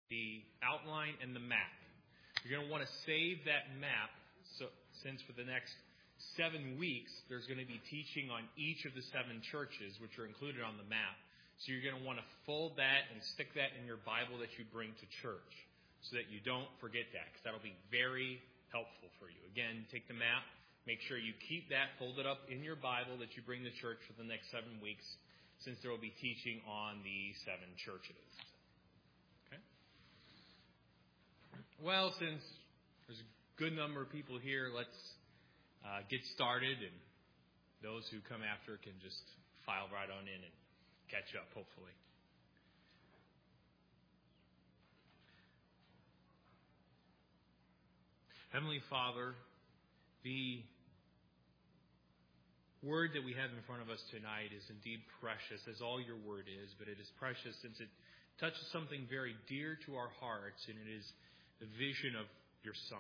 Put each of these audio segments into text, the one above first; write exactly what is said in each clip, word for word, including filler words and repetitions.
the outline and the map. You're going to want to save that map, so since for the next seven weeks there's going to be teaching on each of the seven churches, which are included on the map. So you're going to want to fold that and stick that in your Bible that you bring to church so that you don't forget that, because that'll be very helpful for you. Again, take the map, make sure you keep that folded up in your Bible that you bring to church for the next seven weeks, since there will be teaching on the seven churches. Okay? Well, since there's a good number of people here, let's uh, get started, and those who come after can just file right on in and catch up, hopefully. Heavenly Father, the word that we have in front of us tonight is indeed precious, as all your word is, but it is precious since it touches something very dear to our hearts, and it is the vision of your Son.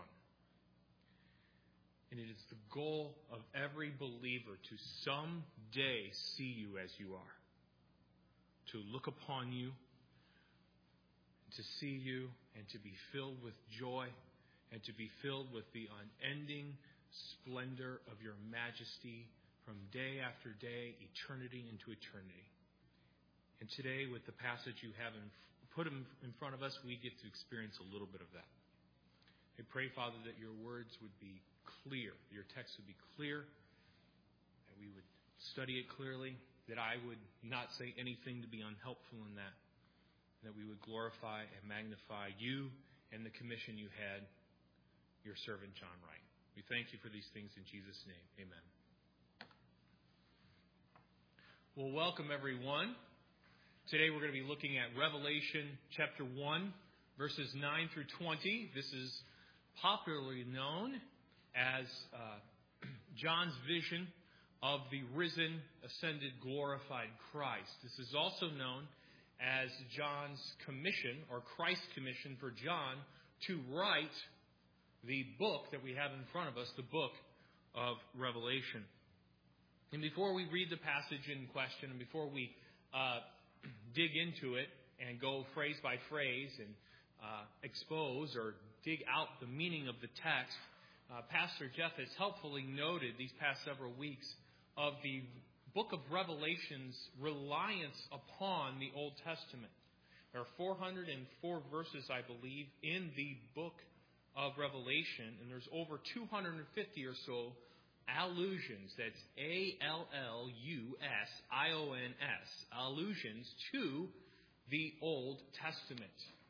And it is the goal of every believer to someday see you as you are, to look upon you, to see you, and to be filled with joy, and to be filled with the unending splendor of your majesty from day after day, eternity into eternity. And today, with the passage you have in, put in front of us, we get to experience a little bit of that. I pray, Father, that your words would be clear, your text would be clear, that we would study it clearly, that I would not say anything to be unhelpful in that, that we would glorify and magnify you and the commission you had your servant John Wright. We thank you for these things in Jesus' name. Amen. Well, welcome everyone. Today we're going to be looking at Revelation chapter one, verses nine through twenty. This is popularly known as uh, John's vision of the risen, ascended, glorified Christ. This is also known as John's commission, or Christ's commission for John to write the book that we have in front of us, the book of Revelation. And before we read the passage in question, and before we uh, dig into it and go phrase by phrase and uh, expose or dig out the meaning of the text, uh, Pastor Jeff has helpfully noted these past several weeks of the book of Revelation's reliance upon the Old Testament. There are four hundred four verses, I believe, in the book of Revelation, and there's over two hundred fifty or so allusions, that's A L L U S I O N S, allusions to the Old Testament.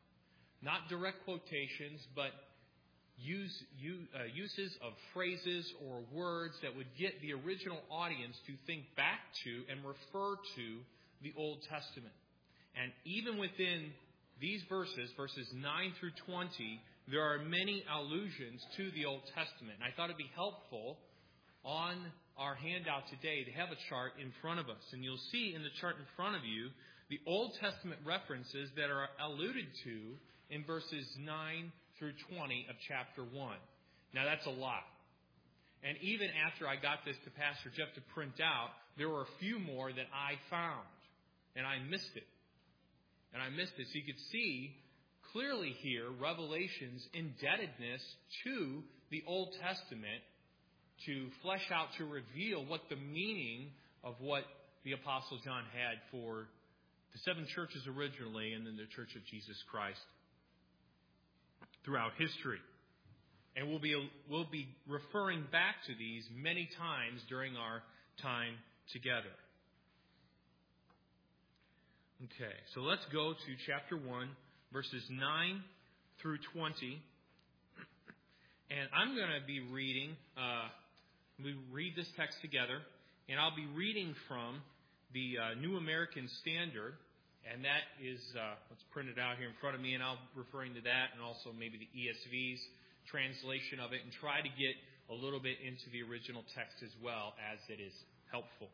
Not direct quotations, but use, use, uh, uses of phrases or words that would get the original audience to think back to and refer to the Old Testament. And even within these verses, verses nine through twenty, there are many allusions to the Old Testament. And I thought it'd be helpful on our handout today to have a chart in front of us. And you'll see in the chart in front of you the Old Testament references that are alluded to in verses nine through twenty of chapter one. Now that's a lot. And even after I got this to Pastor Jeff to print out, there were a few more that I found. And I missed it. And I missed it. So you could see clearly here Revelation's indebtedness to the Old Testament to flesh out, to reveal what the meaning of what the Apostle John had for the seven churches originally, and then the Church of Jesus Christ throughout history. And we'll be we'll be referring back to these many times during our time together. Okay, so let's go to chapter one, verses nine through twenty. And I'm going to be reading, uh, we read this text together, and I'll be reading from the uh, New American Standard, and that is, uh, let's print it out here in front of me, and I'll be referring to that, and also maybe the E S V's translation of it, and try to get a little bit into the original text as well, as it is helpful.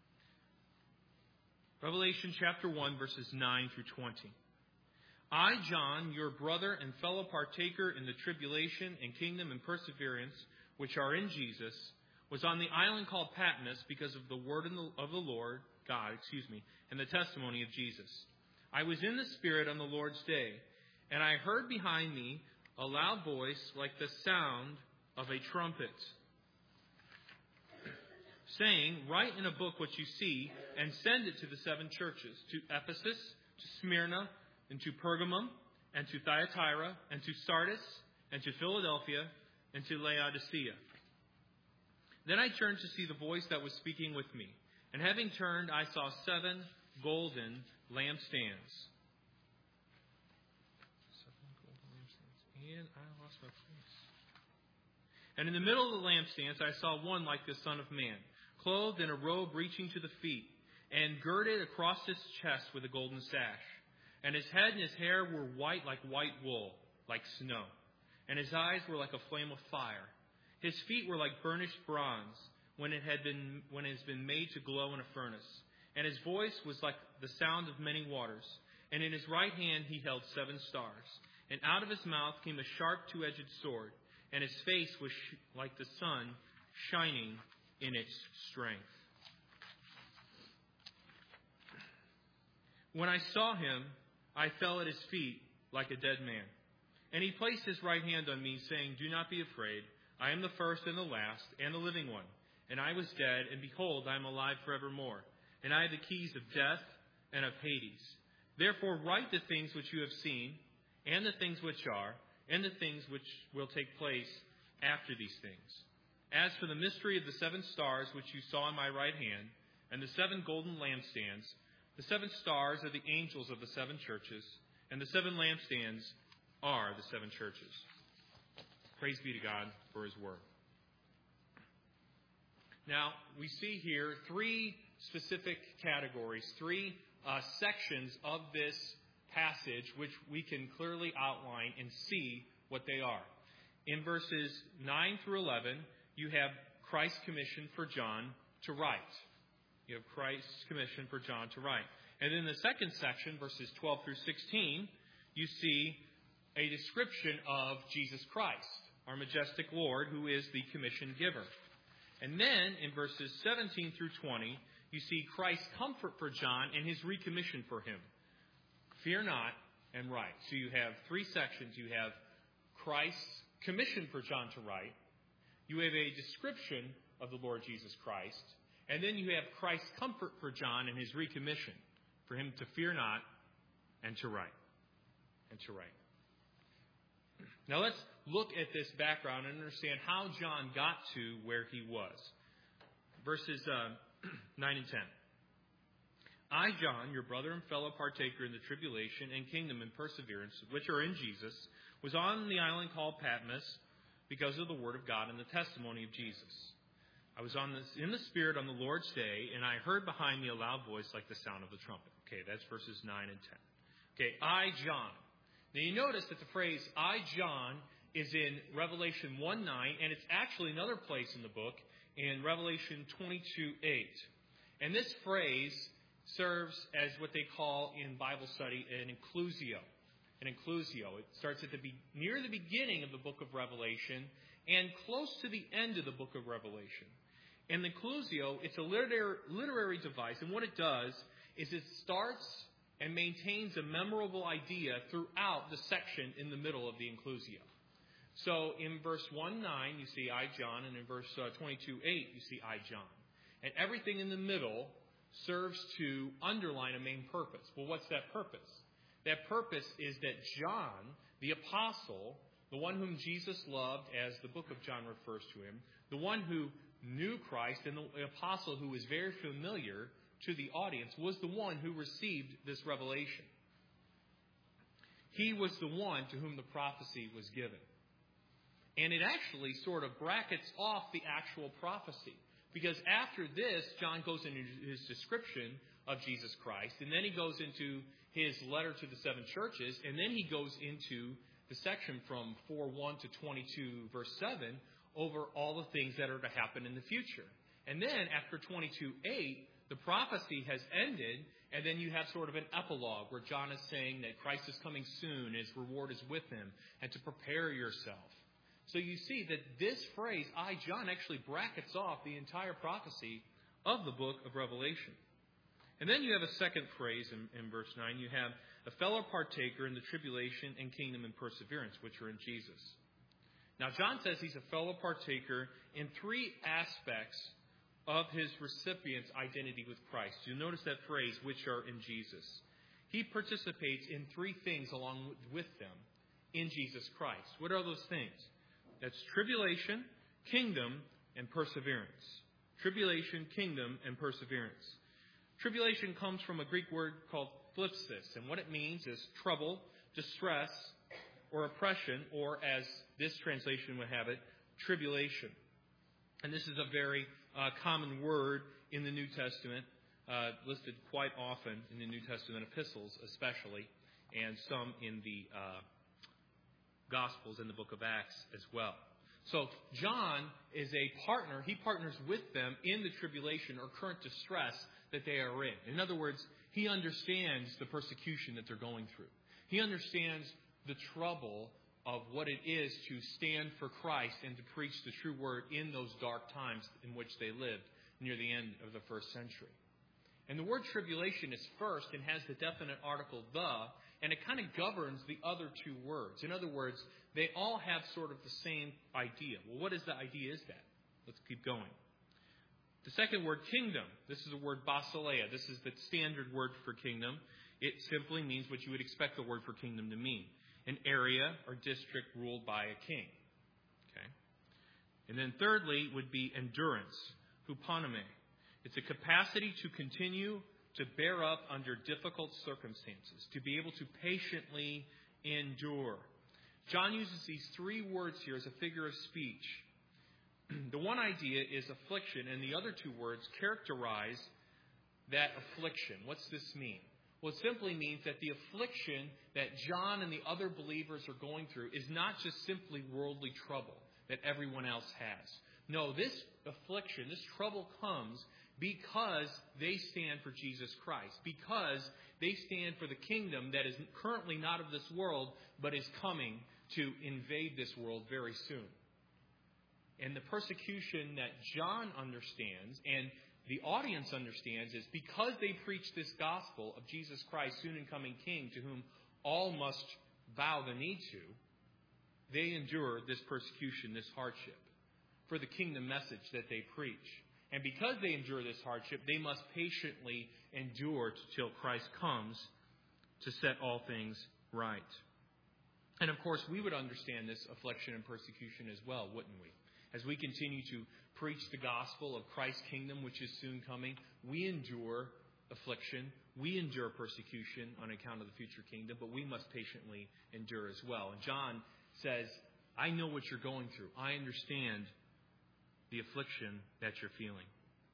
Revelation chapter one, verses nine through twenty. I, John, your brother and fellow partaker in the tribulation and kingdom and perseverance which are in Jesus, was on the island called Patmos because of the word of the Lord, God, excuse me, and the testimony of Jesus. I was in the Spirit on the Lord's day, And I heard behind me a loud voice like the sound of a trumpet, saying, "Write in a book what you see, and send it to the seven churches, to Ephesus, to Smyrna, and to Pergamum, and to Thyatira, and to Sardis, and to Philadelphia, and to Laodicea." Then I turned to see the voice that was speaking with me. And having turned, I saw seven golden lampstands. Seven golden lampstands. And I lost my place. And in the middle of the lampstands, I saw one like the Son of Man, clothed in a robe reaching to the feet, and girded across his chest with a golden sash. And his head and his hair were white like white wool, like snow. And his eyes were like a flame of fire. His feet were like burnished bronze when it had been when it has been made to glow in a furnace. And his voice was like the sound of many waters. And in his right hand he held seven stars. And out of his mouth came a sharp two-edged sword. And his face was sh- like the sun shining in its strength. When I saw him, I fell at his feet like a dead man. And he placed his right hand on me, saying, "Do not be afraid. I am the first and the last and the living one. And I was dead, and behold, I am alive forevermore. And I have the keys of death and of Hades. Therefore write the things which you have seen, and the things which are, and the things which will take place after these things. As for the mystery of the seven stars which you saw in my right hand, and the seven golden lampstands, the seven stars are the angels of the seven churches, and the seven lampstands are the seven churches." Praise be to God for His Word. Now, we see here three specific categories, three uh, sections of this passage which we can clearly outline and see what they are. In verses nine through eleven, you have Christ's commission for John to write. You have Christ's commission for John to write. And in the second section, verses twelve through sixteen, you see a description of Jesus Christ, our majestic Lord, who is the commission giver. And then in verses seventeen through twenty, you see Christ's comfort for John and his recommission for him. Fear not and write. So you have three sections. You have Christ's commission for John to write. You have a description of the Lord Jesus Christ. And then you have Christ's comfort for John and his recommission for him to fear not and to write. And to write. Now let's look at this background and understand how John got to where he was. Verses uh, nine and ten. "I, John, your brother and fellow partaker in the tribulation and kingdom and perseverance, which are in Jesus, was on the island called Patmos because of the word of God and the testimony of Jesus. I was on this, in the Spirit on the Lord's day, and I heard behind me a loud voice like the sound of a trumpet." Okay, that's verses nine and ten. Okay, "I, John." Now you notice that the phrase "I, John" is in Revelation one nine, and it's actually another place in the book in Revelation twenty-two eight. And this phrase serves as what they call in Bible study an inclusio. An inclusio. It starts at the be- near the beginning of the book of Revelation and close to the end of the book of Revelation. And the inclusio, it's a literary, literary device, and what it does is it starts and maintains a memorable idea throughout the section in the middle of the inclusio. So in verse one nine, you see "I, John," and in verse uh, twenty-two eight, you see "I, John." And everything in the middle serves to underline a main purpose. Well, what's that purpose? That purpose is that John, the apostle, the one whom Jesus loved, as the book of John refers to him, the one who knew Christ, and the apostle who was very familiar to the audience, was the one who received this revelation. He was the one to whom the prophecy was given. And it actually sort of brackets off the actual prophecy. Because after this, John goes into his description of Jesus Christ, and then he goes into his letter to the seven churches, and then he goes into the section from four one to twenty-two, verse seven, over all the things that are to happen in the future. And then after twenty-two eight, the prophecy has ended, and then you have sort of an epilogue where John is saying that Christ is coming soon, his reward is with him, and to prepare yourself. So you see that this phrase, "I, John," actually brackets off the entire prophecy of the book of Revelation. And then you have a second phrase in, in verse nine. You have, a fellow partaker in the tribulation and kingdom and perseverance, which are in Jesus. Now, John says he's a fellow partaker in three aspects of his recipient's identity with Christ. You'll notice that phrase, which are in Jesus. He participates in three things along with them in Jesus Christ. What are those things? That's tribulation, kingdom, and perseverance. Tribulation, kingdom, and perseverance. Tribulation comes from a Greek word called thlipsis, and what it means is trouble, distress, or oppression, or as this translation would have it, tribulation. And this is a very uh, common word in the New Testament, uh, listed quite often in the New Testament epistles especially, and some in the uh, Gospels in the book of Acts as well. So John is a partner. He partners with them in the tribulation or current distress that they are in. In other words, he understands the persecution that they're going through. He understands the trouble of what it is to stand for Christ and to preach the true word in those dark times in which they lived near the end of the first century. And the word tribulation is first and has the definite article the, and it kind of governs the other two words. In other words, they all have sort of the same idea. Well, what is the idea is that? Let's keep going. The second word, kingdom. This is the word basileia. This is the standard word for kingdom. It simply means what you would expect the word for kingdom to mean. An area or district ruled by a king. Okay. And then thirdly would be endurance, huponome. It's a capacity to continue to bear up under difficult circumstances, to be able to patiently endure. John uses these three words here as a figure of speech. The one idea is affliction, and the other two words characterize that affliction. What's this mean? Well, it simply means that the affliction that John and the other believers are going through is not just simply worldly trouble that everyone else has. No, this affliction, this trouble comes because they stand for Jesus Christ, because they stand for the kingdom that is currently not of this world, but is coming to invade this world very soon. And the persecution that John understands and the audience understands is because they preach this gospel of Jesus Christ, soon and coming King, to whom all must bow the knee to, they endure this persecution, this hardship, for the kingdom message that they preach. And because they endure this hardship, they must patiently endure till Christ comes to set all things right. And of course, we would understand this affliction and persecution as well, wouldn't we? As we continue to preach the gospel of Christ's kingdom, which is soon coming, we endure affliction, we endure persecution on account of the future kingdom, but we must patiently endure as well. And John says, I know what you're going through. I understand the affliction that you're feeling.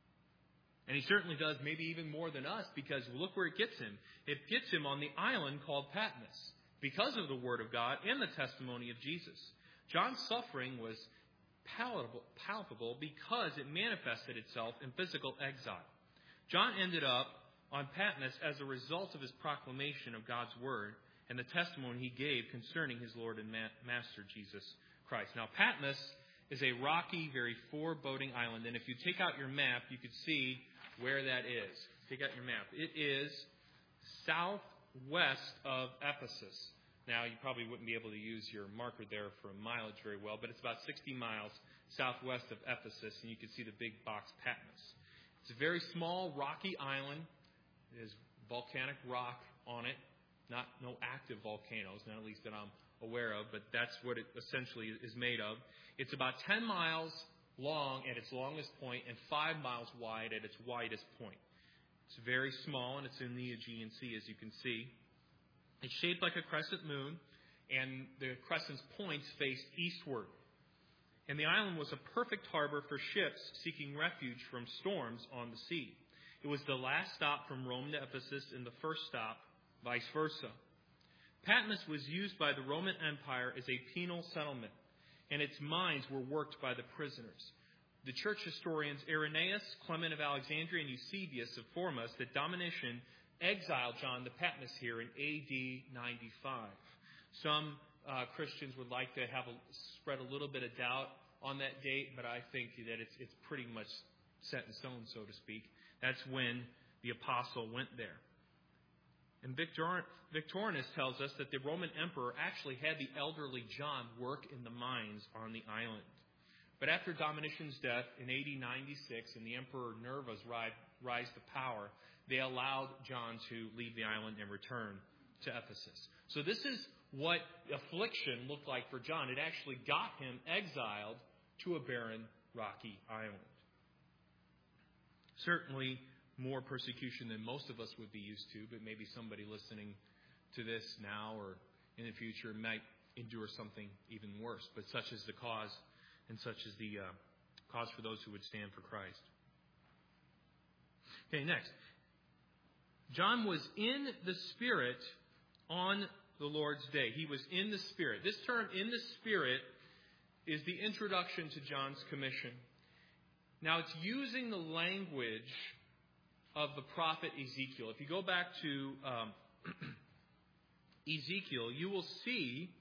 And he certainly does, maybe even more than us, because look where it gets him. It gets him on the island called Patmos, because of the word of God and the testimony of Jesus. John's suffering was palatable, palpable because it manifested itself in physical exile. John ended up on Patmos as a result of his proclamation of God's word and the testimony he gave concerning his Lord and Ma- Master Jesus Christ. Now, Patmos is a rocky, very foreboding island, and if you take out your map, you could see where that is. Take out your map. It is southwest of Ephesus. Now, you probably wouldn't be able to use your marker there for mileage very well, but it's about sixty miles southwest of Ephesus, and you can see the big box Patmos. It's a very small, rocky island. There's volcanic rock on it. Not no active volcanoes, not at least that I'm aware of, but that's what it essentially is made of. It's about ten miles long at its longest point and five miles wide at its widest point. It's very small, and it's in the Aegean Sea, as you can see. It's shaped like a crescent moon, and the crescent's points faced eastward. And the island was a perfect harbor for ships seeking refuge from storms on the sea. It was the last stop from Rome to Ephesus and the first stop, vice versa. Patmos was used by the Roman Empire as a penal settlement, and its mines were worked by the prisoners. The church historians Irenaeus, Clement of Alexandria, and Eusebius inform us that Domitian exiled John to Patmos here in A D ninety-five. Some uh, Christians would like to have a, spread a little bit of doubt on that date, but I think that it's, it's pretty much set in stone, so to speak. That's when the apostle went there. And Victor, Victorinus tells us that the Roman emperor actually had the elderly John work in the mines on the island. But after Domitian's death in A D ninety-six and the Emperor Nerva's rise to power, they allowed John to leave the island and return to Ephesus. So this is what affliction looked like for John. It actually got him exiled to a barren, rocky island. Certainly more persecution than most of us would be used to, but maybe somebody listening to this now or in the future might endure something even worse. But such is the cause, and such is the uh, cause for those who would stand for Christ. Okay, next. John was in the Spirit on the Lord's day. He was in the Spirit. This term, in the Spirit, is the introduction to John's commission. Now, it's using the language of the prophet Ezekiel. If you go back to um, Ezekiel, you will see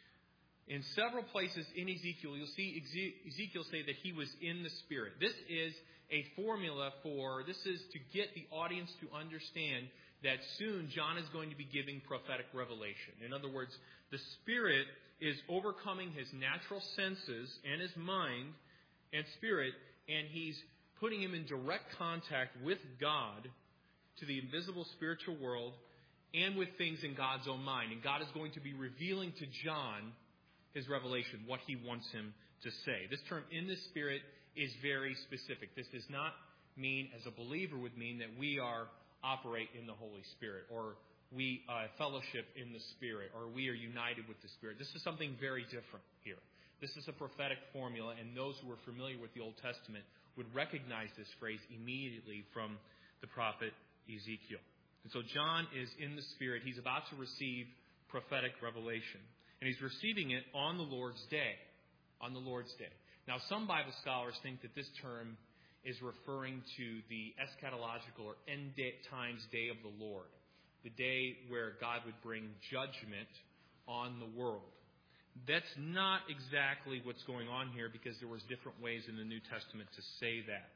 in several places in Ezekiel, you'll see Ezekiel say that he was in the Spirit. This is a formula for, this is to get the audience to understand that soon John is going to be giving prophetic revelation. In other words, the Spirit is overcoming his natural senses and his mind and spirit, and he's putting him in direct contact with God to the invisible spiritual world and with things in God's own mind. And God is going to be revealing to John his revelation, what he wants him to say. This term, in the Spirit, is very specific. This does not mean, as a believer would mean, that we are operate in the Holy Spirit, or we uh, fellowship in the Spirit, or we are united with the Spirit. This is something very different here. This is a prophetic formula, and those who are familiar with the Old Testament would recognize this phrase immediately from the prophet Ezekiel. And so John is in the Spirit. He's about to receive prophetic revelation. And he's receiving it on the Lord's day. On the Lord's day. Now, some Bible scholars think that this term is referring to the eschatological or end times day of the Lord. The day where God would bring judgment on the world. That's not exactly what's going on here, because there was different ways in the New Testament to say that.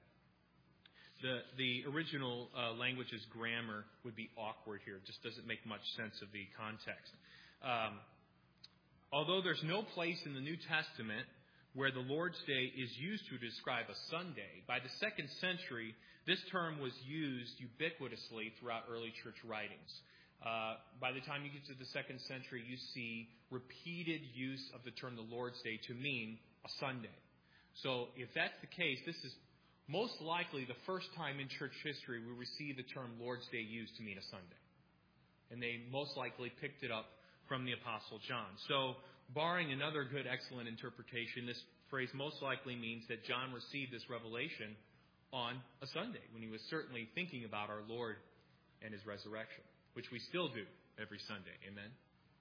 The the original uh, language's grammar would be awkward here. It just doesn't make much sense of the context. Um, although there's no place in the New Testament where the Lord's Day is used to describe a Sunday, by the second century, this term was used ubiquitously throughout early church writings. Uh, by the time you get to the second century, you see repeated use of the term the Lord's Day to mean a Sunday. So if that's the case, this is most likely the first time in church history we receive the term Lord's Day used to mean a Sunday. And they most likely picked it up from the Apostle John. So barring another good, excellent interpretation, this phrase most likely means that John received this revelation on a Sunday, when he was certainly thinking about our Lord and his resurrection, which we still do every Sunday. Amen?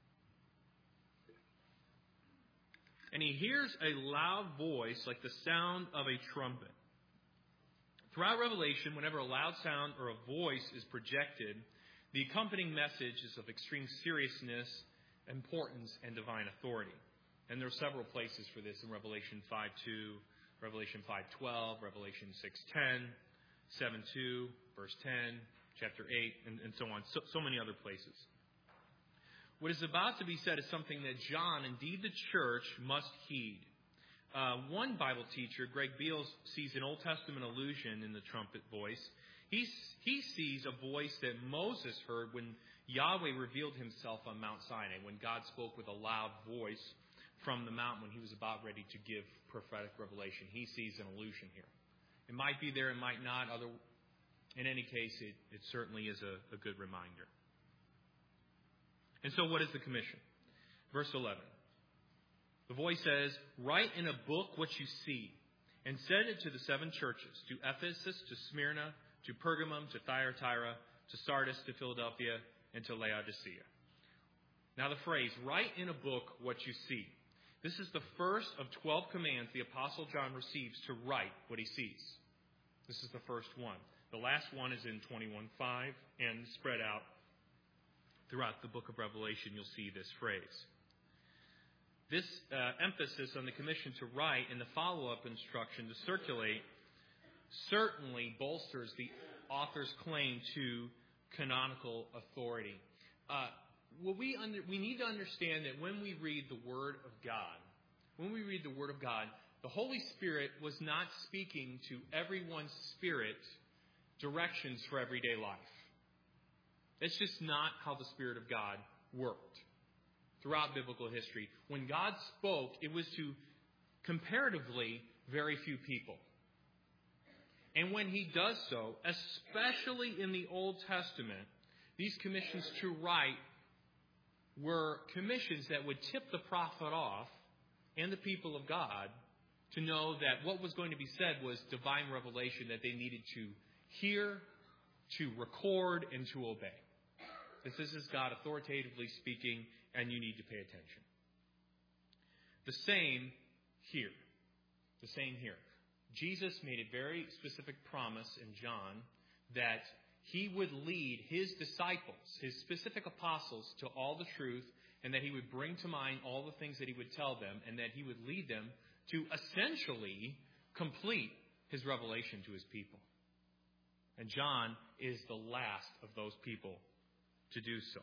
And he hears a loud voice like the sound of a trumpet. Throughout Revelation, whenever a loud sound or a voice is projected, the accompanying message is of extreme seriousness, importance, and divine authority. And there are several places for this in Revelation five two, Revelation five twelve, Revelation six ten, seven two, verse ten, chapter eight, and, and so on. So, so many other places. What is about to be said is something that John, indeed the church, must heed. Uh, one Bible teacher, Greg Beals, sees an Old Testament allusion in the trumpet voice. He, he sees a voice that Moses heard when Yahweh revealed himself on Mount Sinai, when God spoke with a loud voice from the mountain when he was about ready to give prophetic revelation. He sees an allusion here. It might be there, it might not. Other, in any case, it, it certainly is a, a good reminder. And so what is the commission? Verse eleven. The voice says, "Write in a book what you see, and send it to the seven churches, to Ephesus, to Smyrna, to Pergamum, to Thyatira, to Sardis, to Philadelphia, and to Laodicea." Now the phrase, "write in a book what you see." This is the first of twelve commands the Apostle John receives to write what he sees. This is the first one. The last one is in twenty-one five, and spread out throughout the book of Revelation, you'll see this phrase. This uh, emphasis on the commission to write and the follow-up instruction to circulate certainly bolsters the author's claim to canonical authority. uh, well, we under, we need to understand that when we read the Word of God, when we read the Word of God, the Holy Spirit was not speaking to everyone's spirit directions for everyday life. That's just not how the Spirit of God worked throughout biblical history. When God spoke, it was to comparatively very few people. And when He does so, especially in the Old Testament, these commissions to write were commissions that would tip the prophet off and the people of God to know that what was going to be said was divine revelation that they needed to hear, to record, and to obey. This is God authoritatively speaking, and you need to pay attention. The same here. The same here. Jesus made a very specific promise in John that He would lead His disciples, His specific apostles, to all the truth, and that He would bring to mind all the things that He would tell them, and that He would lead them to essentially complete His revelation to His people. And John is the last of those people to do so.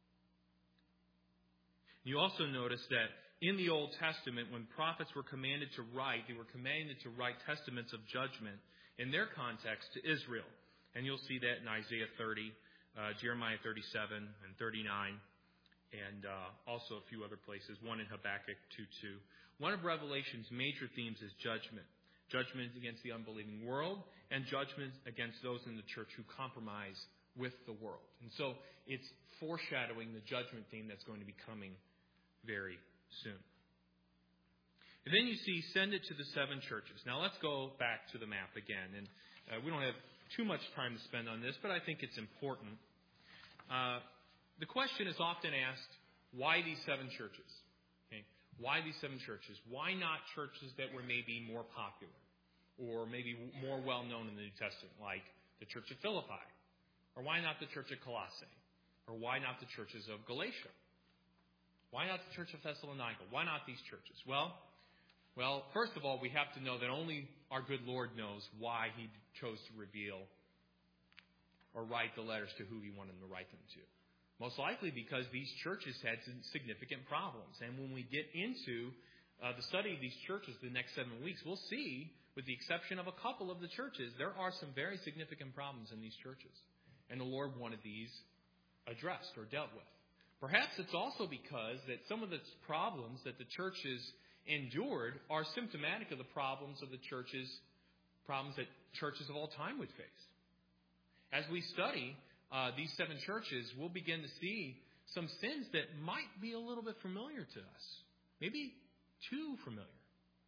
You also notice that in the Old Testament, when prophets were commanded to write, they were commanded to write testaments of judgment in their context to Israel. And you'll see that in Isaiah thirty, uh, Jeremiah thirty-seven and thirty-nine, and uh, also a few other places, one in Habakkuk two two. One of Revelation's major themes is judgment. Judgment against the unbelieving world, and judgment against those in the church who compromise with the world. And so it's foreshadowing the judgment theme that's going to be coming very soon. And then you see, send it to the seven churches. Now let's go back to the map again. And uh, we don't have too much time to spend on this, but I think it's important. Uh, the question is often asked, why these seven churches? Okay? Why these seven churches? Why not churches that were maybe more popular or maybe more well-known in the New Testament, like the Church of Philippi? Or why not the Church of Colossae? Or why not the churches of Galatia? Why not the Church of Thessalonica? Why not these churches? Well, well, first of all, we have to know that only our good Lord knows why He chose to reveal or write the letters to who He wanted to write them to. Most likely because these churches had some significant problems. And when we get into uh, the study of these churches the next seven weeks, we'll see, with the exception of a couple of the churches, there are some very significant problems in these churches. And the Lord wanted these addressed or dealt with. Perhaps it's also because that some of the problems that the churches endured are symptomatic of the problems of the churches, problems that churches of all time would face. As we study uh, these seven churches, we'll begin to see some sins that might be a little bit familiar to us. Maybe too familiar.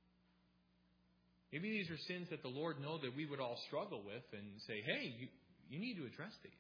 Maybe these are sins that the Lord knows that we would all struggle with and say, hey, you, you need to address these.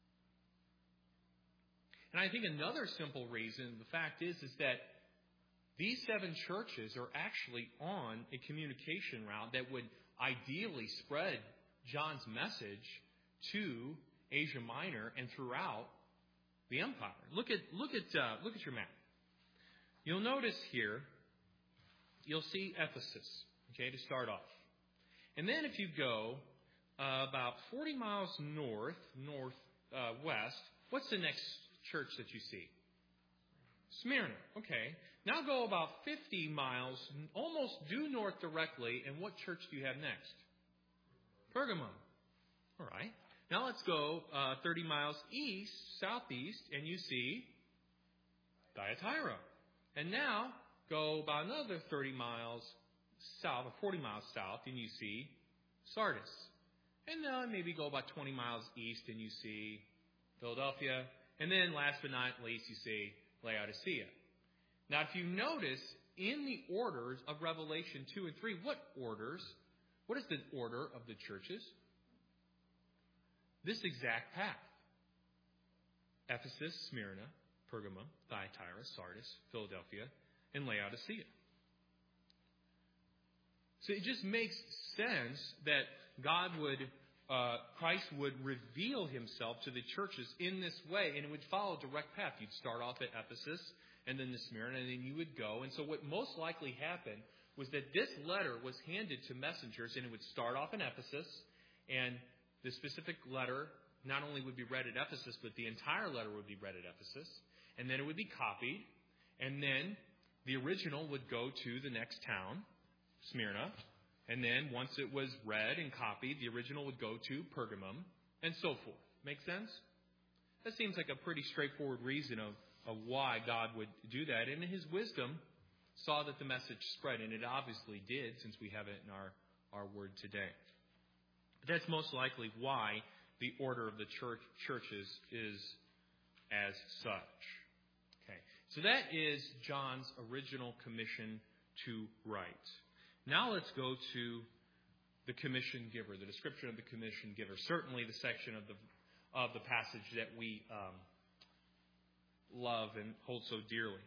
And I think another simple reason, the fact is, is that these seven churches are actually on a communication route that would ideally spread John's message to Asia Minor and throughout the empire. Look at look at uh, look at your map. You'll notice here, you'll see Ephesus. Okay, to start off, and then if you go uh, about forty miles north, north uh, west, what's the next church that you see? Smyrna. Okay. Now go about fifty miles, almost due north directly, and what church do you have next? Pergamum. All right. Now let's go uh, thirty miles east, southeast, and you see Thyatira. And now go about another thirty miles south, or forty miles south, and you see Sardis. And then maybe go about twenty miles east, and you see Philadelphia. And then last but not least, you see Laodicea. Now, if you notice, in the orders of Revelation two and three, what orders? What is the order of the churches? This exact path. Ephesus, Smyrna, Pergamum, Thyatira, Sardis, Philadelphia, and Laodicea. So it just makes sense that God would, uh, Christ would reveal Himself to the churches in this way, and it would follow a direct path. You'd start off at Ephesus, and then to Smyrna, and then you would go. And so what most likely happened was that this letter was handed to messengers, and it would start off in Ephesus, and the specific letter not only would be read at Ephesus, but the entire letter would be read at Ephesus. And then it would be copied. And then the original would go to the next town, Smyrna. And then once it was read and copied, the original would go to Pergamum, and so forth. Make sense? That seems like a pretty straightforward reason of, of why God would do that. And in his wisdom, saw that the message spread, and it obviously did, since we have it in our, our word today. That's most likely why the order of the church churches is as such. Okay, so that is John's original commission to write. Now let's go to the commission giver, the description of the commission giver. Certainly the section of the of the passage that we um, love and hold so dearly.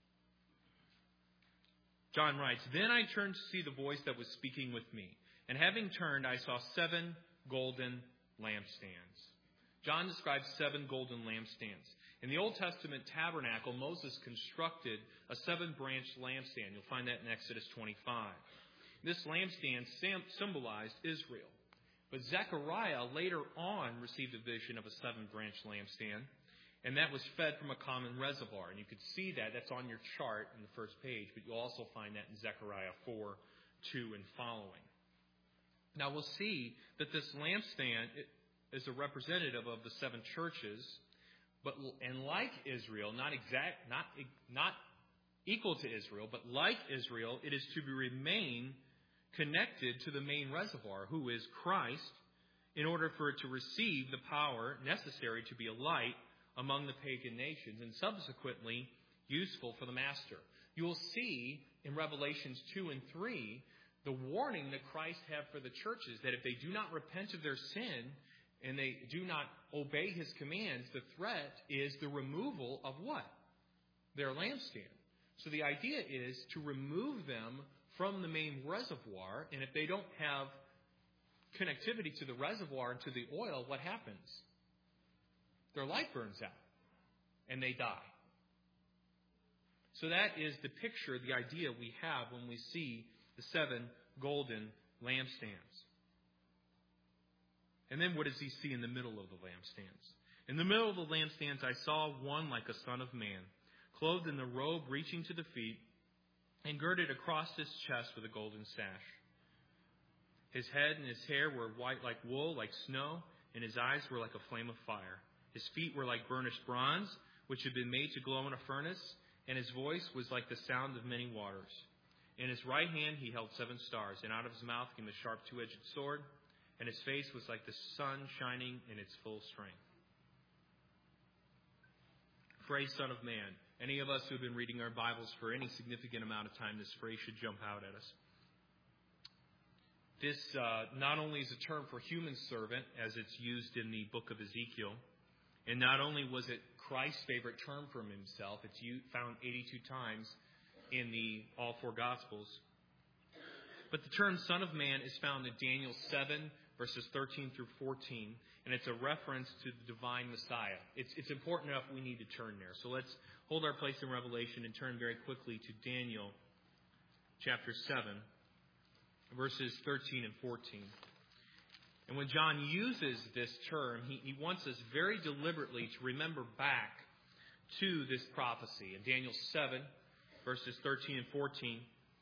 John writes, "Then I turned to see the voice that was speaking with me. And having turned, I saw seven golden lampstands." John describes seven golden lampstands. In the Old Testament tabernacle, Moses constructed a seven-branched lampstand. You'll find that in Exodus twenty-five. This lampstand symbolized Israel. But Zechariah later on received a vision of a seven-branched lampstand, and that was fed from a common reservoir. And you could see that. That's on your chart in the first page, but you'll also find that in Zechariah four, two, and following. Now we'll see that this lampstand is a representative of the seven churches, but and like Israel, not exact, not not equal to Israel, but like Israel, it is to remain connected to the main reservoir, who is Christ, in order for it to receive the power necessary to be a light among the pagan nations, and subsequently useful for the master. You'll see in Revelations two and three the warning that Christ had for the churches, that if they do not repent of their sin and they do not obey his commands, the threat is the removal of what? Their lampstand. So the idea is to remove them from the main reservoir, and if they don't have connectivity to the reservoir and to the oil, what happens? Their light burns out, and they die. So that is the picture, the idea we have when we see the seven golden lampstands. And then what does he see in the middle of the lampstands? In the middle of the lampstands, I saw one like a son of man, clothed in the robe reaching to the feet, and girded across his chest with a golden sash. His head and his hair were white like wool, like snow, and his eyes were like a flame of fire. His feet were like burnished bronze, which had been made to glow in a furnace, and his voice was like the sound of many waters. In his right hand he held seven stars, and out of his mouth came a sharp two-edged sword, and his face was like the sun shining in its full strength. Phrase Son of Man. Any of us who have been reading our Bibles for any significant amount of time, this phrase should jump out at us. This uh, not only is a term for human servant, as it's used in the book of Ezekiel, and not only was it Christ's favorite term for himself, it's found eighty-two times in the all four Gospels, but the term Son of Man is found in Daniel seven, verses thirteen through fourteen, and it's a reference to the divine Messiah. It's, it's important enough we need to turn there. So let's hold our place in Revelation and turn very quickly to Daniel chapter seven, verses thirteen and fourteen. And when John uses this term, he, he wants us very deliberately to remember back to this prophecy. In Daniel seven, verses thirteen and fourteen,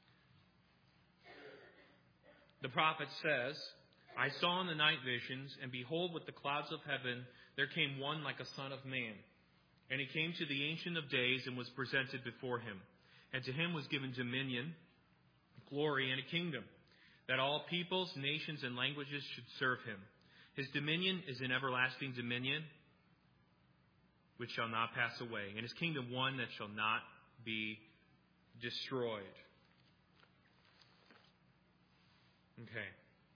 the prophet says, I saw in the night visions, and behold, with the clouds of heaven, there came one like a son of man. And he came to the Ancient of Days and was presented before him. And to him was given dominion, glory, and a kingdom, that all peoples, nations, and languages should serve him. His dominion is an everlasting dominion, which shall not pass away, and his kingdom one that shall not be destroyed. Okay.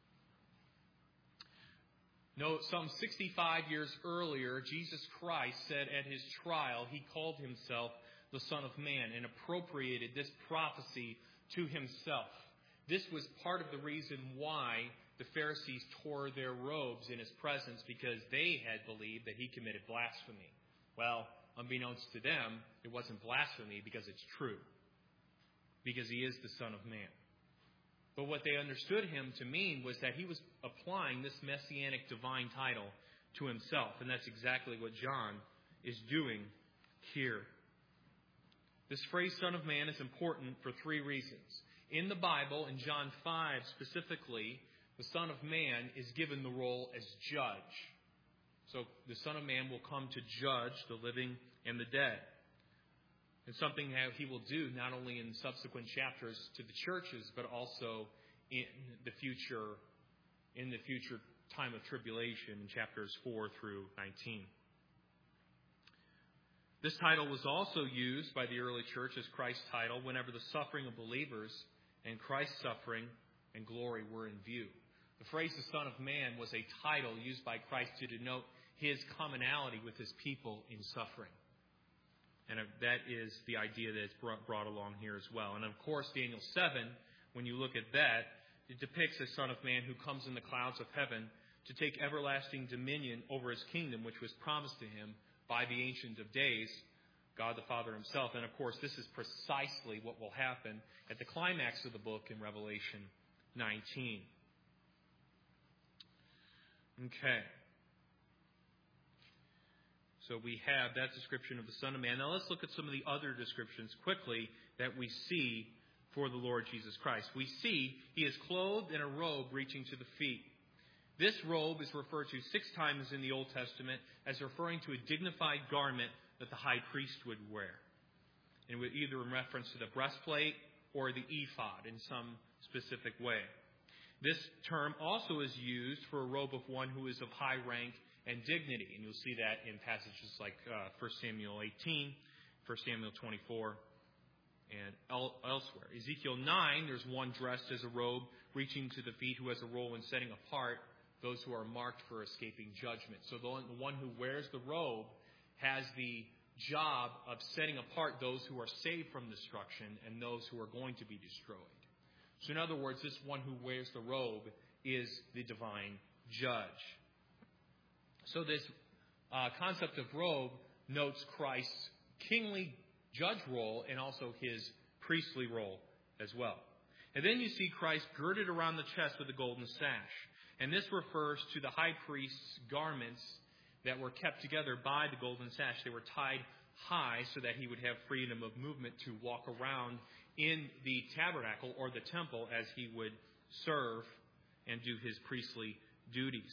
No, some sixty-five years earlier, Jesus Christ said at his trial, he called himself the Son of Man and appropriated this prophecy to himself. This was part of the reason why the Pharisees tore their robes in his presence, because they had believed that he committed blasphemy. Well, unbeknownst to them, it wasn't blasphemy because it's true, because he is the Son of Man. But what they understood him to mean was that he was applying this messianic divine title to himself. And that's exactly what John is doing here. This phrase, Son of Man, is important for three reasons. In the Bible, in John five specifically, the Son of Man is given the role as judge. So the Son of Man will come to judge the living and the dead. And something that he will do not only in subsequent chapters to the churches, but also in the future, in the future time of tribulation in chapters four through nineteen. This title was also used by the early church as Christ's title whenever the suffering of believers and Christ's suffering and glory were in view. The phrase the Son of Man was a title used by Christ to denote his commonality with his people in suffering. And that is the idea that's brought along here as well. And of course, Daniel seven, when you look at that, it depicts a Son of Man who comes in the clouds of heaven to take everlasting dominion over his kingdom, which was promised to him by the Ancient of Days, God the Father himself. And of course, this is precisely what will happen at the climax of the book in Revelation nineteen. Okay. So we have that description of the Son of Man. Now let's look at some of the other descriptions quickly that we see for the Lord Jesus Christ. We see he is clothed in a robe reaching to the feet. This robe is referred to six times in the Old Testament as referring to a dignified garment that the high priest would wear. And either in reference to the breastplate or the ephod in some specific way. This term also is used for a robe of one who is of high rank and dignity. And you'll see that in passages like uh, First Samuel eighteen, First Samuel twenty-four, and el- elsewhere. Ezekiel nine, there's one dressed as a robe reaching to the feet who has a role in setting apart those who are marked for escaping judgment. So the one who wears the robe has the job of setting apart those who are saved from destruction and those who are going to be destroyed. So in other words, this one who wears the robe is the divine judge. So this uh, concept of robe notes Christ's kingly judge role and also his priestly role as well. And then you see Christ girded around the chest with a golden sash. And this refers to the high priest's garments that were kept together by the golden sash. They were tied high so that he would have freedom of movement to walk around in the tabernacle or the temple as he would serve and do his priestly duties.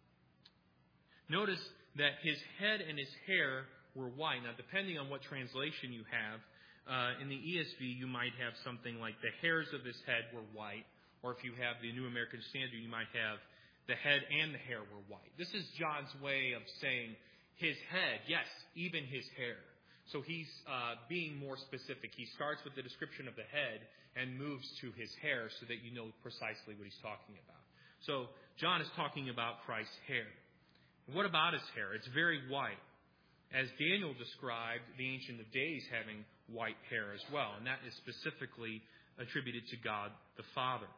Notice that his head and his hair were white. Now, depending on what translation you have, uh, in the E S V, you might have something like the hairs of his head were white. Or if you have the New American Standard, you might have the head and the hair were white. This is John's way of saying his head, yes, even his hair. So he's uh, being more specific. He starts with the description of the head and moves to his hair so that you know precisely what he's talking about. So John is talking about Christ's hair. What about his hair? It's very white. As Daniel described the Ancient of Days having white hair as well. And that is specifically attributed to God the Father.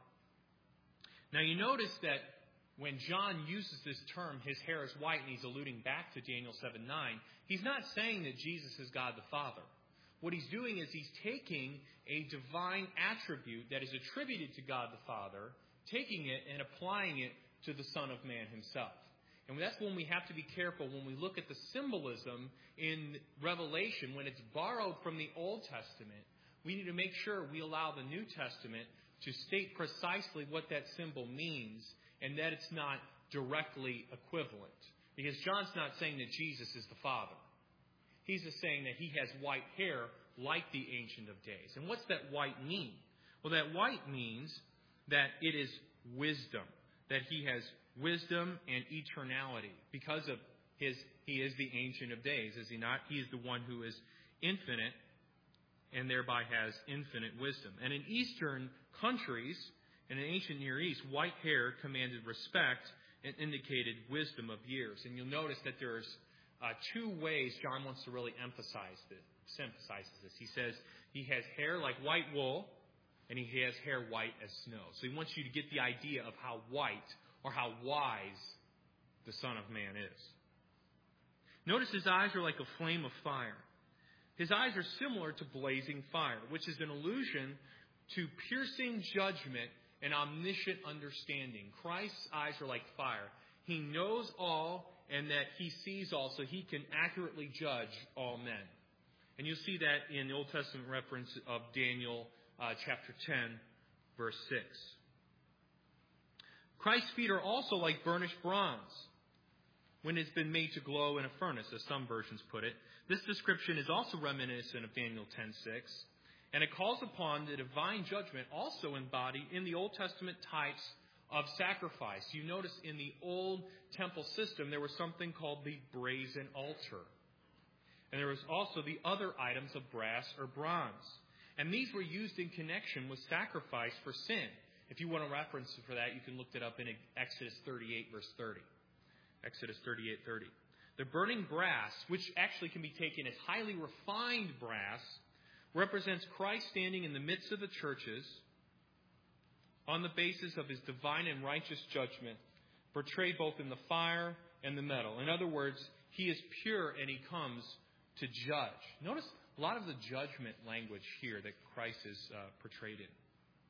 Now you notice that when John uses this term, his hair is white, and he's alluding back to Daniel seven nine, he's not saying that Jesus is God the Father. What he's doing is he's taking a divine attribute that is attributed to God the Father, taking it and applying it to the Son of Man himself. And that's when we have to be careful when we look at the symbolism in Revelation. When it's borrowed from the Old Testament, we need to make sure we allow the New Testament to state precisely what that symbol means and that it's not directly equivalent. Because John's not saying that Jesus is the Father. He's just saying that he has white hair like the Ancient of Days. And what's that white mean? Well, that white means that it is wisdom, that he has wisdom and eternality. Because of his, he is the Ancient of Days, is he not? He is the one who is infinite and thereby has infinite wisdom. And in Eastern countries, in the ancient Near East, white hair commanded respect and indicated wisdom of years. And you'll notice that there's uh, two ways John wants to really emphasize this. Emphasizes this. He says he has hair like white wool, and he has hair white as snow. So he wants you to get the idea of how white or how wise the Son of Man is. Notice his eyes are like a flame of fire. His eyes are similar to blazing fire, which is an allusion to piercing judgment and omniscient understanding. Christ's eyes are like fire. He knows all, and that he sees all, so he can accurately judge all men. And you'll see that in the Old Testament reference of Daniel uh, chapter ten, verse six. Christ's feet are also like burnished bronze when it's been made to glow in a furnace, as some versions put it. This description is also reminiscent of Daniel ten six, and it calls upon the divine judgment also embodied in the Old Testament types of sacrifice. You notice in the old temple system there was something called the brazen altar. And there was also the other items of brass or bronze. And these were used in connection with sacrifice for sin. If you want a reference for that, you can look it up in Exodus thirty-eight, verse thirty. Exodus thirty-eight, thirty. The burning brass, which actually can be taken as highly refined brass, represents Christ standing in the midst of the churches on the basis of his divine and righteous judgment, portrayed both in the fire and the metal. In other words, he is pure and he comes to judge. Notice a lot of the judgment language here that Christ is uh, portrayed in.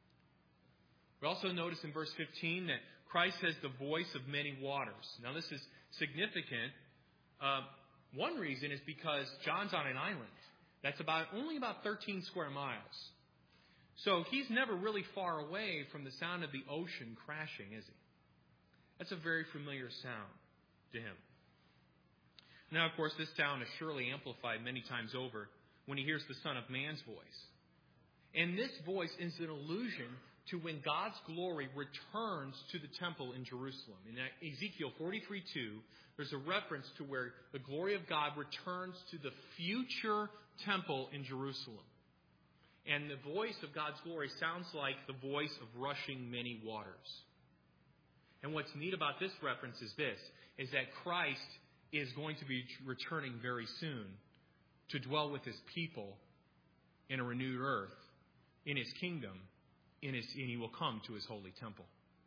We also notice in verse fifteen that Christ has the voice of many waters. Now this is significant. Uh, one reason is because John's on an island. That's about only about thirteen square miles. So he's never really far away from the sound of the ocean crashing, is he? That's a very familiar sound to him. Now, of course, this sound is surely amplified many times over when he hears the Son of Man's voice. And this voice is an allusion to when God's glory returns to the temple in Jerusalem. In Ezekiel forty-three two, there's a reference to where the glory of God returns to the future temple in Jerusalem. And the voice of God's glory sounds like the voice of rushing many waters. And what's neat about this reference is this, is that Christ is going to be returning very soon to dwell with his people in a renewed earth, in his kingdom, in his, and he will come to his holy temple.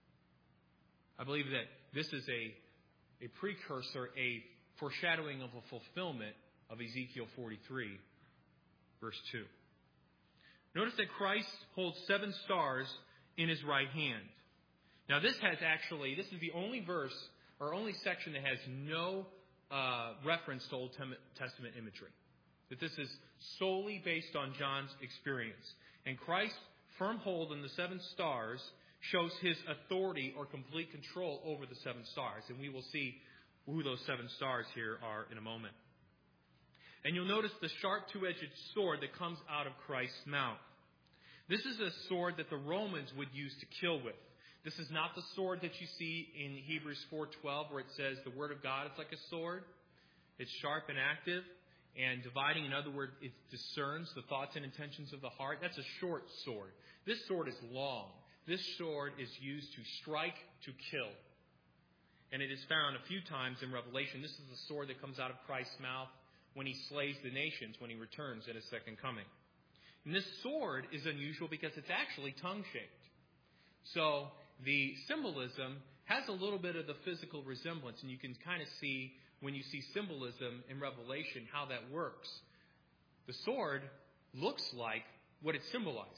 I believe that this is a, a precursor, a foreshadowing of a fulfillment of Ezekiel forty-three, verse two. Notice that Christ holds seven stars in his right hand. Now this has actually, this is the only verse or only section that has no uh, reference to Old Testament imagery. That this is solely based on John's experience. And Christ's firm hold on the seven stars shows his authority or complete control over the seven stars. And we will see who those seven stars here are in a moment. And you'll notice the sharp two-edged sword that comes out of Christ's mouth. This is a sword that the Romans would use to kill with. This is not the sword that you see in Hebrews four twelve where it says the word of God is like a sword. It's sharp and active and dividing. In other words, it discerns the thoughts and intentions of the heart. That's a short sword. This sword is long. This sword is used to strike, to kill. And it is found a few times in Revelation. This is the sword that comes out of Christ's mouth when he slays the nations, when he returns at his second coming. And this sword is unusual because it's actually tongue-shaped. So the symbolism has a little bit of the physical resemblance, and you can kind of see when you see symbolism in Revelation how that works. The sword looks like what it symbolizes.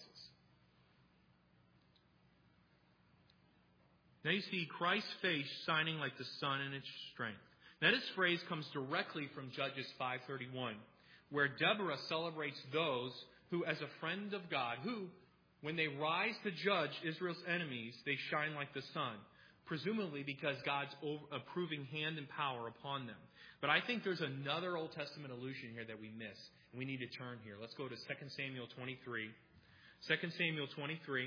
Now you see Christ's face shining like the sun in its strength. Now this phrase comes directly from Judges five thirty-one, where Deborah celebrates those who, as a friend of God, who, when they rise to judge Israel's enemies, they shine like the sun, presumably because God's approving hand and power upon them. But I think there's another Old Testament allusion here that we miss, and we need to turn here. Let's go to Second Samuel twenty-three. Second Samuel twenty-three.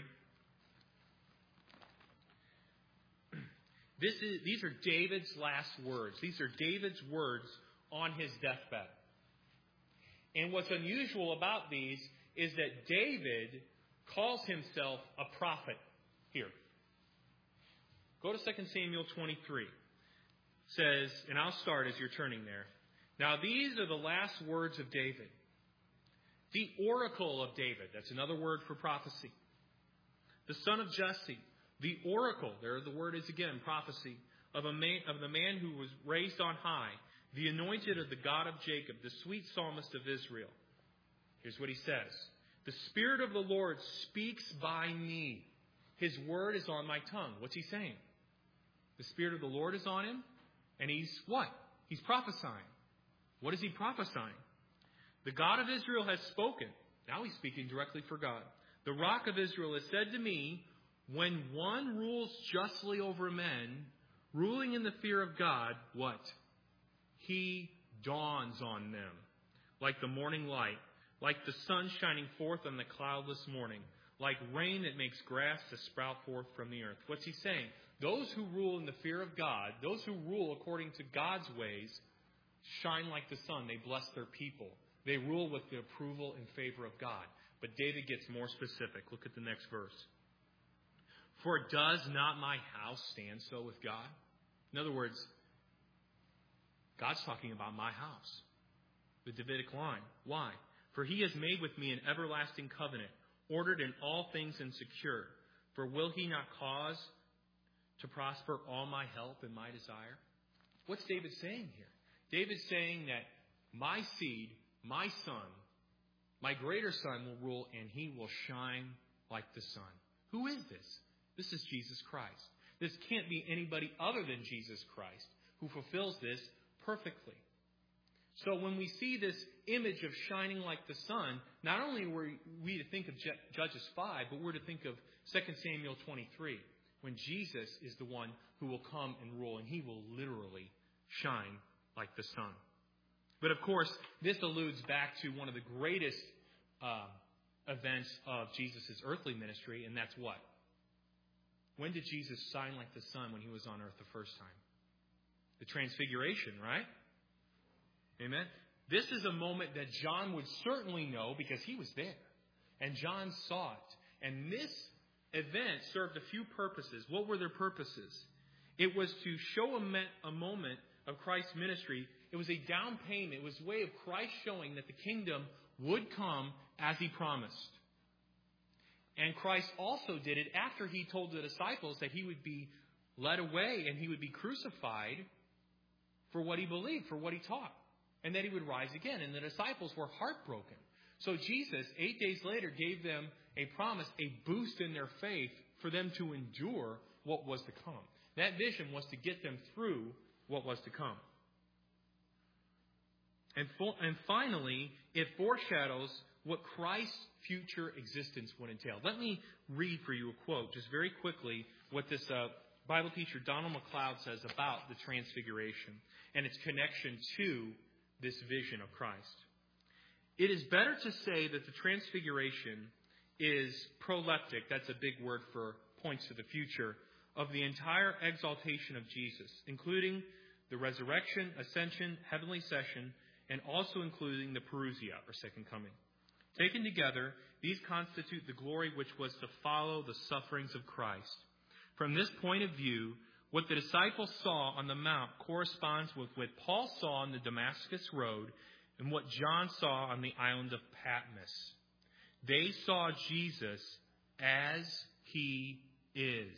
This is, these are David's last words. These are David's words on his deathbed. And what's unusual about these is that David calls himself a prophet here. Go to Second Samuel twenty-three. It says, and I'll start as you're turning there. Now these are the last words of David. The oracle of David. That's another word for prophecy. The son of Jesse. The oracle, there the word is again, prophecy, of a man, of the man who was raised on high, the anointed of the God of Jacob, the sweet psalmist of Israel. Here's what he says. The Spirit of the Lord speaks by me. His word is on my tongue. What's he saying? The Spirit of the Lord is on him? And he's what? He's prophesying. What is he prophesying? The God of Israel has spoken. Now he's speaking directly for God. The Rock of Israel has said to me, when one rules justly over men, ruling in the fear of God, what? He dawns on them like the morning light, like the sun shining forth on the cloudless morning, like rain that makes grass to sprout forth from the earth. What's he saying? Those who rule in the fear of God, those who rule according to God's ways, shine like the sun. They bless their people. They rule with the approval and favor of God. But David gets more specific. Look at the next verse. For does not my house stand so with God? In other words, God's talking about my house, the Davidic line. Why? For he has made with me an everlasting covenant, ordered in all things and secure. For will he not cause to prosper all my help and my desire? What's David saying here? David's saying that my seed, my son, my greater son will rule, and he will shine like the sun. Who is this? This is Jesus Christ. This can't be anybody other than Jesus Christ who fulfills this perfectly. So when we see this image of shining like the sun, not only were we to think of Judges five, but we're to think of Second Samuel twenty-three, when Jesus is the one who will come and rule, and he will literally shine like the sun. But of course, this alludes back to one of the greatest uh, events of Jesus' earthly ministry, and that's what? When did Jesus shine like the sun when he was on earth the first time? The Transfiguration, right? Amen? This is a moment that John would certainly know because he was there. And John saw it. And this event served a few purposes. What were their purposes? It was to show a, me- a moment of Christ's ministry. It was a down payment. It was a way of Christ showing that the kingdom would come as he promised. And Christ also did it after he told the disciples that he would be led away and he would be crucified for what he believed, for what he taught, and that he would rise again. And the disciples were heartbroken. So Jesus, eight days later, gave them a promise, a boost in their faith for them to endure what was to come. That vision was to get them through what was to come. And, for, and finally, it foreshadows what Christ's future existence would entail. Let me read for you a quote, just very quickly, what this uh, Bible teacher, Donald McLeod, says about the Transfiguration and its connection to this vision of Christ. It is better to say that the Transfiguration is proleptic, that's a big word for points to the future, of the entire exaltation of Jesus, including the resurrection, ascension, heavenly session, and also including the parousia, or second coming. Taken together, these constitute the glory which was to follow the sufferings of Christ. From this point of view, what the disciples saw on the Mount corresponds with what Paul saw on the Damascus Road and what John saw on the island of Patmos. They saw Jesus as he is.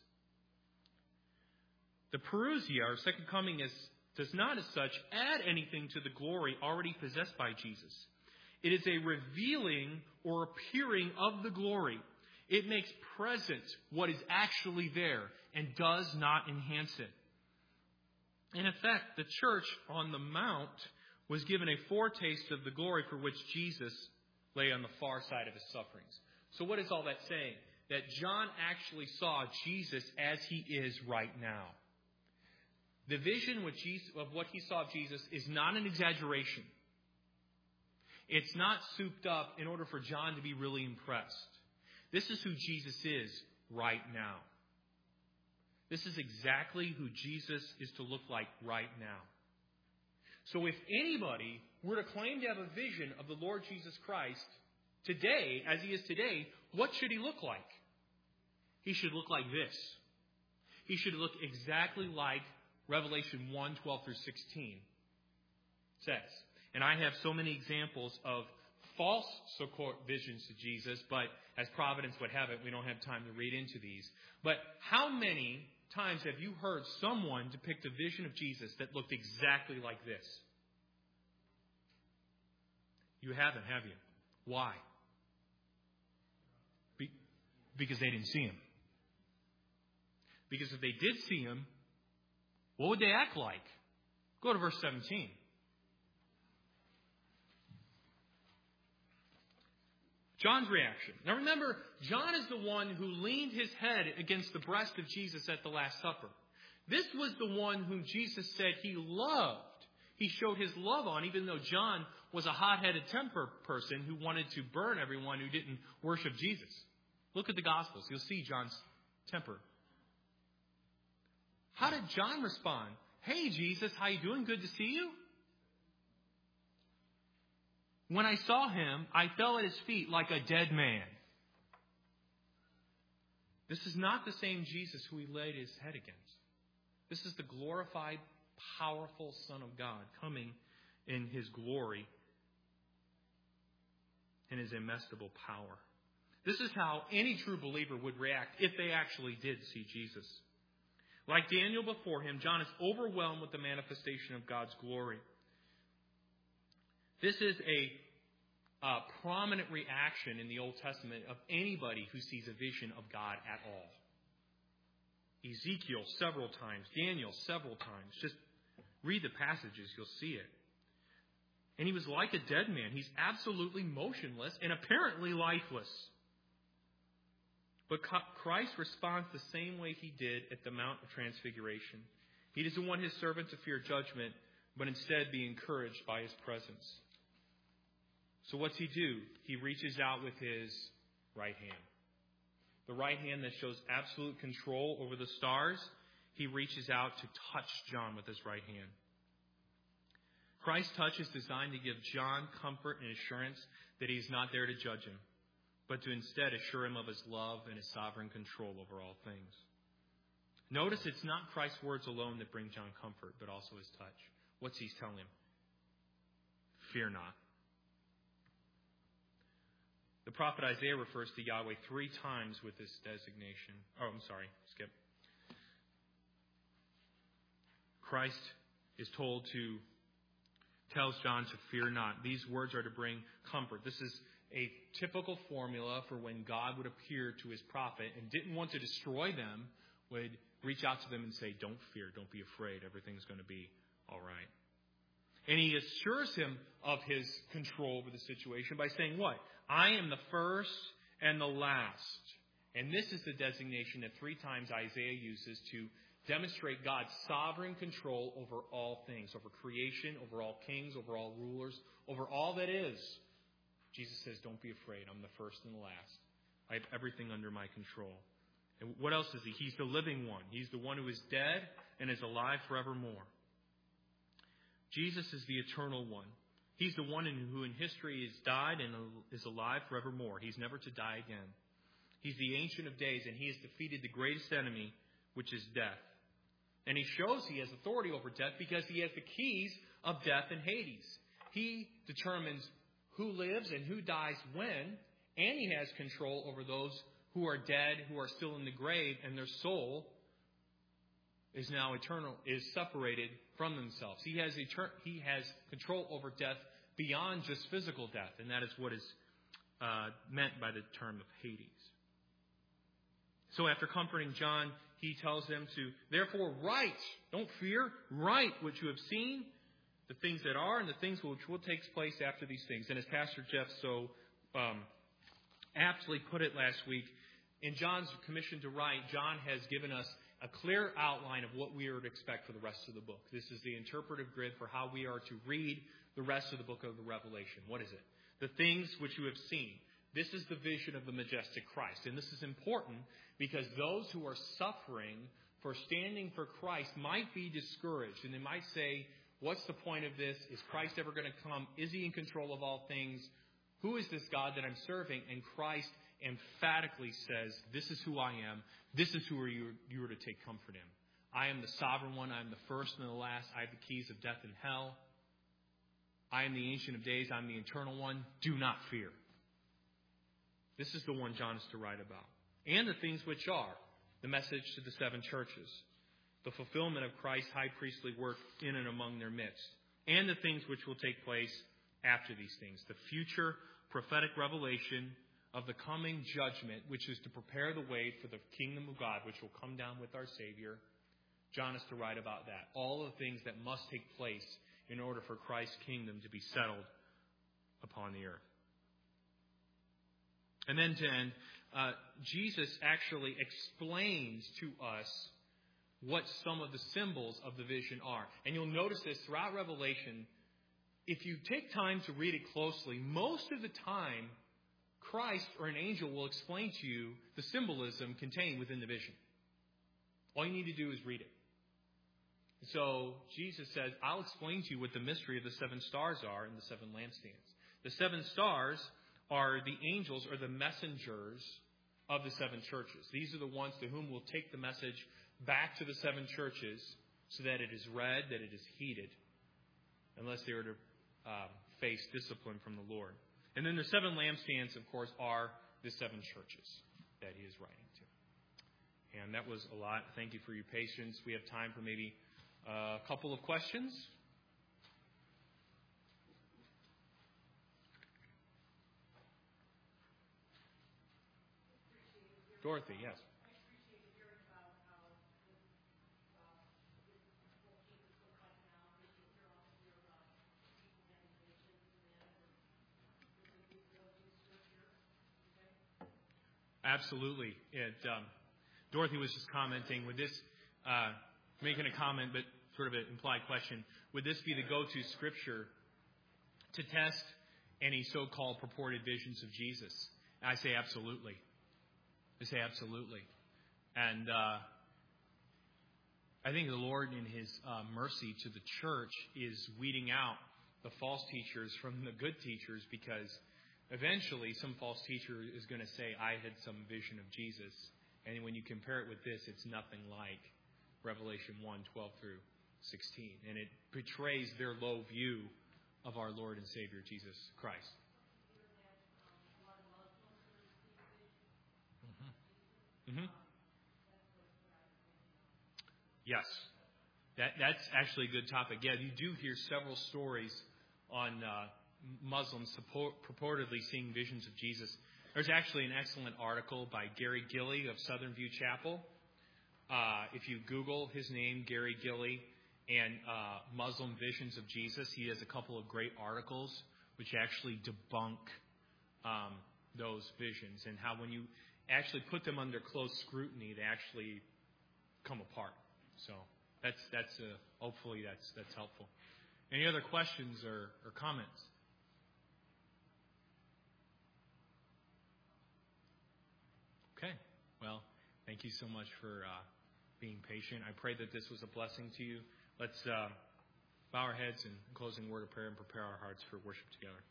The parousia, or second coming, is, does not as such add anything to the glory already possessed by Jesus. It is a revealing or appearing of the glory. It makes present what is actually there and does not enhance it. In effect, the church on the Mount was given a foretaste of the glory for which Jesus lay on the far side of his sufferings. So what is all that saying? That John actually saw Jesus as he is right now. The vision of what he saw of Jesus is not an exaggeration. It's not souped up in order for John to be really impressed. This is who Jesus is right now. This is exactly who Jesus is to look like right now. So if anybody were to claim to have a vision of the Lord Jesus Christ today, as he is today, what should he look like? He should look like this. He should look exactly like Revelation one, twelve through sixteen says. And I have so many examples of false so-called visions to Jesus, but as providence would have it, we don't have time to read into these. But how many times have you heard someone depict a vision of Jesus that looked exactly like this? You haven't, have you? Why? Be- because they didn't see him. Because if they did see him, What would they act like? Go to verse seventeen. John's reaction. Now remember, John is the one who leaned his head against the breast of Jesus at the Last Supper. This was the one whom Jesus said he loved. He showed his love on, even though John was a hot-headed temper person who wanted to burn everyone who didn't worship Jesus. Look at the Gospels. You'll see John's temper. How did John respond? Hey, Jesus, how you doing? Good to see you. When I saw him, I fell at his feet like a dead man. This is not the same Jesus who he laid his head against. This is the glorified, powerful Son of God coming in his glory and his inestimable power. This is how any true believer would react if they actually did see Jesus. Like Daniel before him, John is overwhelmed with the manifestation of God's glory. This is a uh, prominent reaction in the Old Testament of anybody who sees a vision of God at all. Ezekiel several times, Daniel several times. Just read the passages, you'll see it. And he was like a dead man. He's absolutely motionless and apparently lifeless. But Christ responds the same way he did at the Mount of Transfiguration. He doesn't want his servant to fear judgment, but instead be encouraged by his presence. So what's he do? He reaches out with his right hand. The right hand that shows absolute control over the stars, he reaches out to touch John with his right hand. Christ's touch is designed to give John comfort and assurance that he's not there to judge him, but to instead assure him of his love and his sovereign control over all things. Notice it's not Christ's words alone that bring John comfort, but also his touch. What's he telling him? Fear not. The prophet Isaiah refers to Yahweh three times with this designation. Oh, I'm sorry, skip. Christ is told to, tells John to fear not. These words are to bring comfort. This is a typical formula for when God would appear to his prophet and didn't want to destroy them, would reach out to them and say, don't fear, don't be afraid, everything's going to be all right. And he assures him of his control over the situation by saying what? I am the first and the last. And this is the designation that three times Isaiah uses to demonstrate God's sovereign control over all things, over creation, over all kings, over all rulers, over all that is. Jesus says, don't be afraid. I'm the first and the last. I have everything under my control. And what else is he? He's the living one. He's the one who is dead and is alive forevermore. Jesus is the eternal one. He's the one in who in history has died and is alive forevermore. He's never to die again. He's the Ancient of Days, and he has defeated the greatest enemy, which is death. And he shows he has authority over death because he has the keys of death and Hades. He determines who lives and who dies when, and he has control over those who are dead, who are still in the grave, and their soul is now eternal, is separated from themselves. He has etern- he has control over death beyond just physical death, and that is what is uh, meant by the term of Hades. So after comforting John, he tells them to, therefore, write, don't fear, write what you have seen, the things that are and the things which will take place after these things. And as Pastor Jeff so um, aptly put it last week, in John's commission to write, John has given us a clear outline of what we are to expect for the rest of the book. This is the interpretive grid for how we are to read the rest of the book of the Revelation. What is it? The things which you have seen. This is the vision of the majestic Christ. And this is important because those who are suffering for standing for Christ might be discouraged. And they might say, what's the point of this? Is Christ ever going to come? Is he in control of all things? Who is this God that I'm serving? And Christ emphatically says, this is who I am. This is who you, you are to take comfort in. I am the sovereign one. I am the first and the last. I have the keys of death and hell. I am the Ancient of Days. I'm the eternal one. Do not fear. This is the one John is to write about. And the things which are, the message to the seven churches, the fulfillment of Christ's high priestly work in and among their midst, and the things which will take place after these things, the future prophetic revelation of the coming judgment, which is to prepare the way for the kingdom of God, which will come down with our Savior, John is to write about that. All of the things that must take place in order for Christ's kingdom to be settled upon the earth. And then to end, uh, Jesus actually explains to us what some of the symbols of the vision are. And you'll notice this throughout Revelation. If you take time to read it closely, most of the time, Christ or an angel will explain to you the symbolism contained within the vision. All you need to do is read it. So Jesus says, I'll explain to you what the mystery of the seven stars are and the seven lampstands. The seven stars are the angels or the messengers of the seven churches. These are the ones to whom we'll take the message back to the seven churches so that it is read, that it is heeded, unless they were to um, face discipline from the Lord. And then the seven lampstands, of course, are the seven churches that he is writing to. And that was a lot. Thank you for your patience. We have time for maybe uh, a couple of questions. Dorothy, yes. Absolutely. It, um, Dorothy was just commenting, would this, uh, making a comment, but sort of an implied question, would this be the go-to scripture to test any so-called purported visions of Jesus? And I say absolutely. I say absolutely. And uh, I think the Lord, in his uh, mercy to the church, is weeding out the false teachers from the good teachers, because eventually some false teacher is going to say, I had some vision of Jesus. And when you compare it with this, it's nothing like Revelation one, twelve through sixteen. And it betrays their low view of our Lord and Savior, Jesus Christ. Mm-hmm. Mm-hmm. Yes. That, that's actually a good topic. Yeah, you do hear several stories on uh, Muslims support, purportedly seeing visions of Jesus. There's actually an excellent article by Gary Gilley of Southern View Chapel. Uh, if you Google his name, Gary Gilley, and uh, Muslim visions of Jesus, he has a couple of great articles which actually debunk um, those visions, and how when you actually put them under close scrutiny, they actually come apart. So that's that's uh, hopefully that's that's helpful. Any other questions or, or comments? Okay. Well, thank you so much for uh, being patient. I pray that this was a blessing to you. Let's uh, bow our heads in closing word of prayer and prepare our hearts for worship together.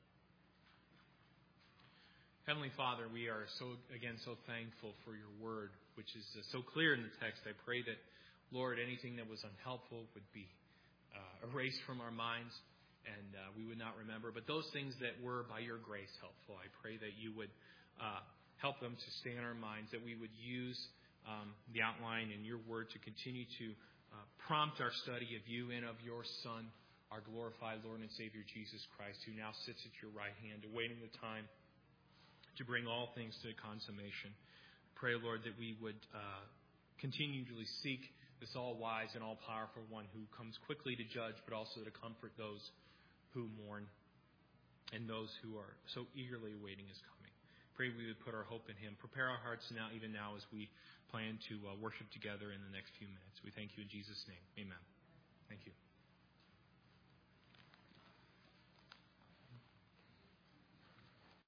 Heavenly Father, we are so, again, so thankful for your word, which is uh, so clear in the text. I pray that, Lord, anything that was unhelpful would be uh, erased from our minds, and uh, we would not remember. But those things that were, by your grace, helpful, I pray that you would uh, help them to stay in our minds, that we would use um, the outline in your word to continue to uh, prompt our study of you and of your Son, our glorified Lord and Savior, Jesus Christ, who now sits at your right hand, awaiting the time to bring all things to consummation. Pray, Lord, that we would uh, continually seek this all-wise and all-powerful one who comes quickly to judge, but also to comfort those who mourn and those who are so eagerly awaiting his coming. Pray we would put our hope in him. Prepare our hearts now, even now, as we plan to uh, worship together in the next few minutes. We thank you in Jesus' name. Amen. Thank you.